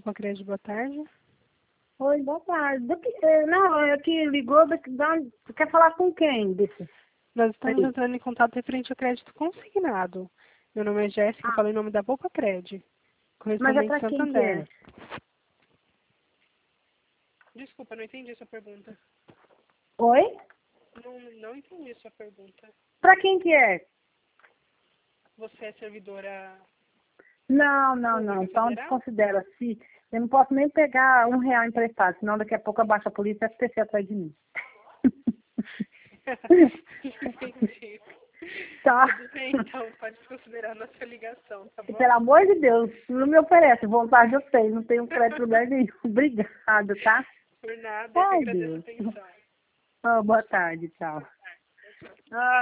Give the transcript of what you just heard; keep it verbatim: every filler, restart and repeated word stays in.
Poupa Crédito, boa tarde. Oi, boa tarde. Do que, eh, não, é que ligou, da, da, você quer falar com quem desse? Nós estamos Aí. entrando em contato referente ao crédito consignado. Meu nome é Jéssica, Ah, falo em nome da Poupa Crédito, mas é correspondente pra quem que Santander. é? Desculpa, não entendi sua pergunta. Oi? Não, não entendi sua pergunta. Pra quem que é? Você é servidora Não, não, não. pública Então federal? desconsidera. Se eu não posso nem pegar um real emprestado, senão daqui a pouco abaixa a polícia e F T C atrás de mim. Entendi. Tá. Tudo bem, então, pode considerar a nossa ligação, tá E, bom? pelo amor de Deus, não me oferece. Vontade eu tenho, não tenho crédito em lugar nenhum. Obrigada, tá? Por nada, eu que Ai, agradeço a Deus. atenção. Ah, boa tarde, tchau. Ah,